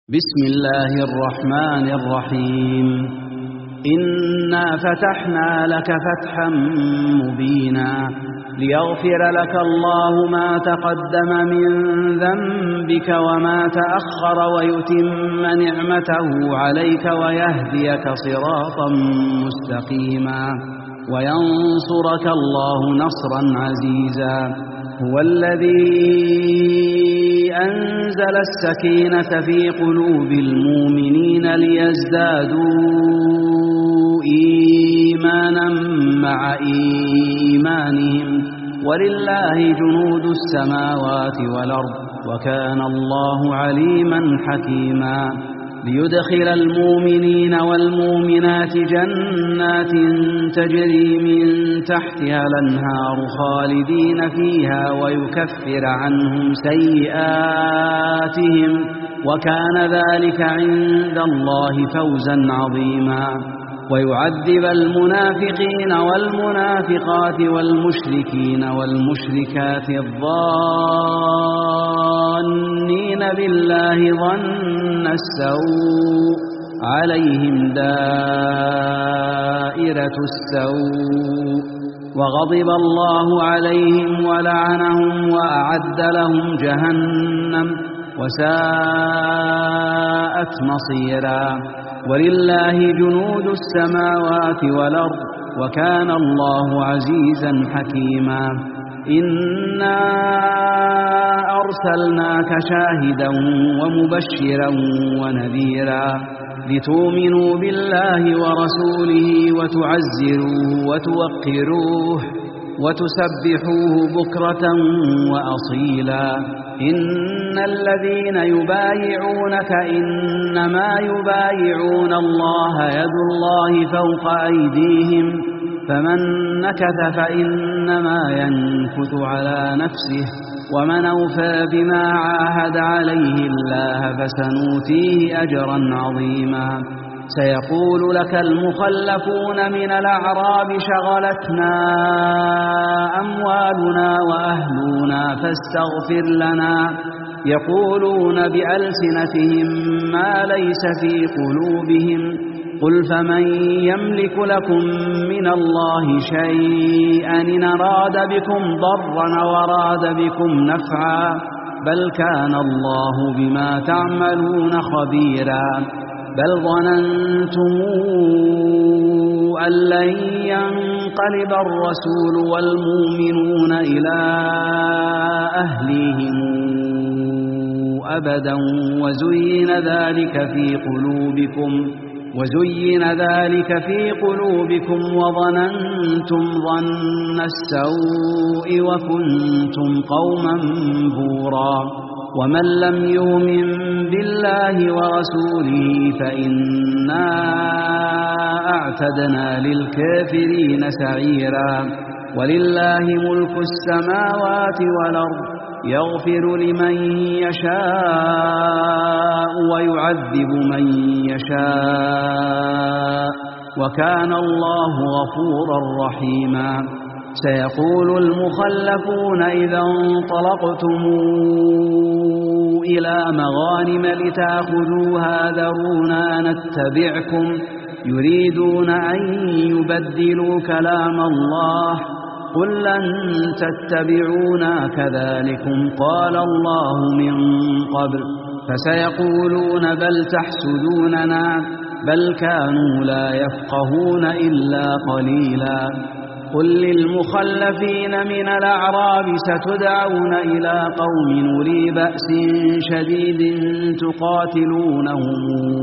بسم الله الرحمن الرحيم. إنا فتحنا لك فتحا مبينا ليغفر لك الله ما تقدم من ذنبك وما تأخر ويتم نعمته عليك ويهديك صراطا مستقيما وينصرك الله نصرا عزيزا. هو الذي أنزل السكينة في قلوب المؤمنين ليزدادوا إيمانا مع إيمانهم ولله جنود السماوات والأرض وكان الله عليما حكيما. ليدخل المؤمنين والمؤمنات جنات تجري من تحتها الأنهار خالدين فيها ويكفر عنهم سيئاتهم وكان ذلك عند الله فوزا عظيما. ويعذب المنافقين والمنافقات والمشركين والمشركات الظانين بالله ظن السوء عليهم دائرة السوء وغضب الله عليهم ولعنهم وأعد لهم جهنم وساءت مصيرا. ولله جنود السماوات والأرض وكان الله عزيزا حكيما. إنا أرسلناك شاهدا ومبشرا ونذيرا لتؤمنوا بالله ورسوله وتعزروه وتوقروه وتسبحوه بكرة وأصيلا. إن الذين يبايعونك إنما يبايعون الله يد الله فوق أيديهم فمن نكث فإنما ينكث على نفسه ومن أوفى بما عاهد عليه الله فسنؤتيه أجرا عظيما. سيقول لك المخلفون من الأعراب شغلتنا أموالنا وأهلنا فاستغفر لنا يقولون بألسنتهم ما ليس في قلوبهم قل فمن يملك لكم من الله شيئا إن أراد بكم ضرا وأراد بكم نفعا بل كان الله بما تعملون خبيرا. بل ظننتم أن لن ينقلب الرسول والمؤمنون إلى أهليهم أبدا وزين ذلك في قلوبكم وظننتم ظن السوء وكنتم قوما بورا. ومن لم يؤمن بالله ورسوله فإنا أعتدنا للكافرين سعيرا. ولله ملك السماوات والأرض يغفر لمن يشاء ويعذب من يشاء وكان الله غفورا رحيما. سيقول المخلفون إذا انطلقتم إلى مغانم لتأخذوها ذرونا نتبعكم يريدون أن يبدلوا كلام الله قل لن تتبعونا كذلكم قال الله من قبل فسيقولون بل تحسدوننا بل كانوا لا يفقهون إلا قليلا. قل للمخلفين من الأعراب ستدعون إلى قوم أولي بأس شديد تقاتلونهم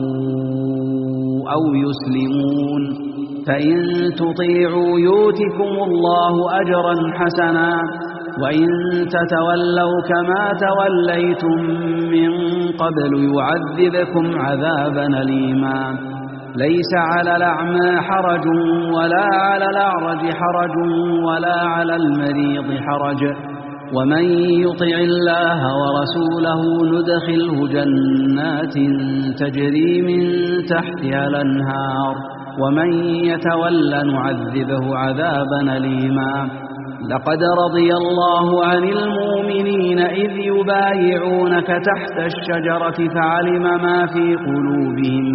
أو يسلمون فإن تطيعوا يؤتكم الله أجرا حسنا وإن تتولوا كما توليتم من قبل يعذبكم عذابا أليما. ليس على الأعمى حرج ولا على الأعرج حرج ولا على المريض حرج ومن يطع الله ورسوله ندخله جنات تجري من تحتها الأنهار ومن يتول نعذبه عذابا أليما. لقد رضي الله عن المؤمنين إذ يبايعونك تحت الشجرة فعلم ما في قلوبهم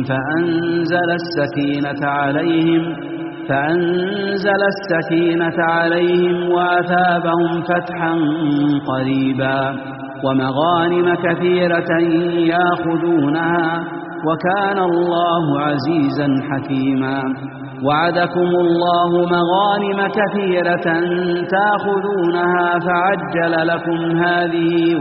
فأنزل السكينة عليهم وأثابهم فتحا قريبا ومغانم كثيرة يأخذونها وكان الله عزيزا حكيما. وعدكم الله مغانم كثيرة تأخذونها فعجل لكم هذه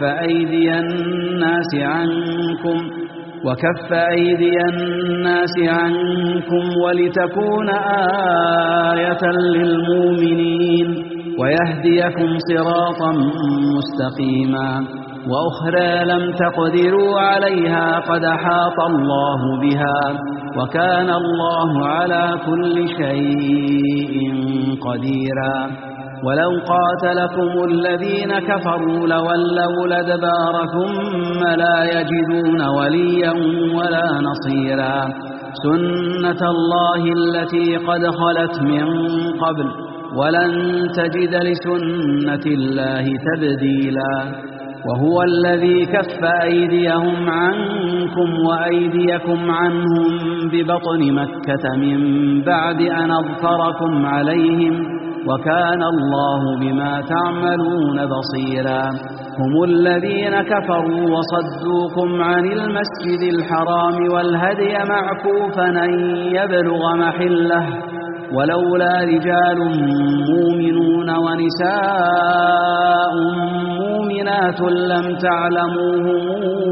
وكف أيدي الناس عنكم ولتكون آية للمؤمنين ويهديكم صراطا مستقيما. وأخرى لم تقدروا عليها قد أحاط الله بها وكان الله على كل شيء قديرا. ولو قاتلكم الذين كفروا لولوا الأدبار ثم لا يجدون وليا ولا نصيرا. سنة الله التي قد خلت من قبل ولن تجد لسنة الله تبديلا. وهو الذي كف أيديهم عنكم وأيديكم عنهم ببطن مكة من بعد أن أظفركم عليهم وكان الله بما تعملون بصيرا. هم الذين كفروا وصدوكم عن المسجد الحرام والهدي معكوفا أن يبلغ محله ولولا رجال مؤمنون ونساء مؤمنات لم تعلموهم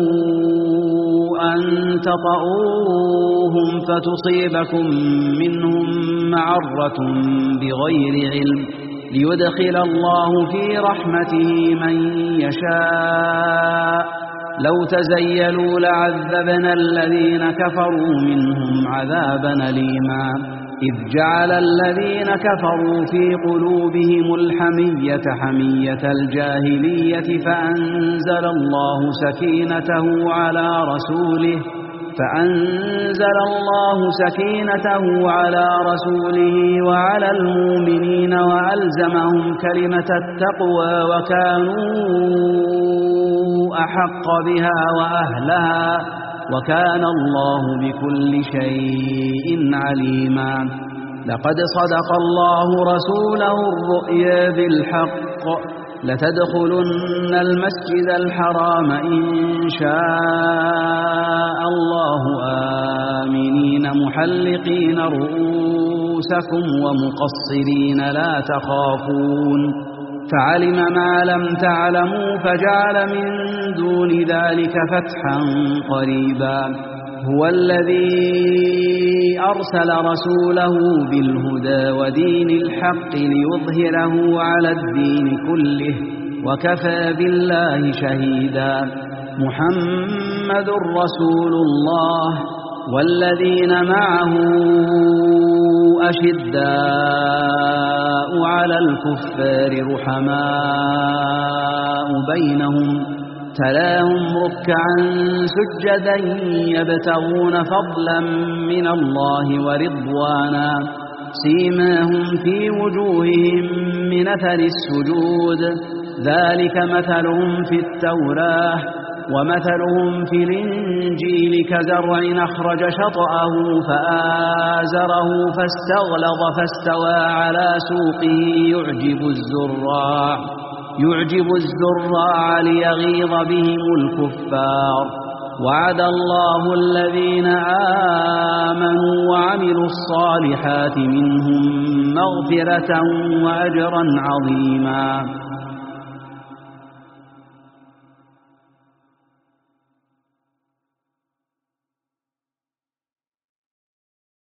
أن تطؤوهم فتصيبكم منهم معرة بغير علم ليدخل الله في رحمته من يشاء. لو تزيلوا لعذبنا الذين كفروا منهم عذابا أليما. إذ جعل الذين كفروا في قلوبهم الحمية حمية الجاهلية فأنزل الله سكينته على رسوله وعلى المؤمنين وألزمهم كلمة التقوى وكانوا أحق بها وأهلها وكان الله بكل شيء عليما. لقد صدق الله رسوله الرؤيا بالحق لتدخلن المسجد الحرام إن شاء الله آمنين محلقين رؤوسكم ومقصرين لا تخافون فعلم ما لم تعلموا فجعل من دون ذلك فتحا قريبا. هو الذي أرسل رسوله بالهدى ودين الحق ليظهره على الدين كله وكفى بالله شهيدا. محمد رسول الله والذين معه أشداء على الكفار رحماء بينهم تراهم ركعا سجدا يبتغون فضلا من الله ورضوانا سيماهم في وجوههم من أثر السجود ذلك مثلهم في التوراة ومثلهم في الإنجيل كزرع أخرج شطأه فآزره فاستغلظ فاستوى على سوقه يعجب الزراع ليغيظ بهم الكفار. وعد الله الذين آمنوا وعملوا الصالحات منهم مغفرة وأجرا عظيما.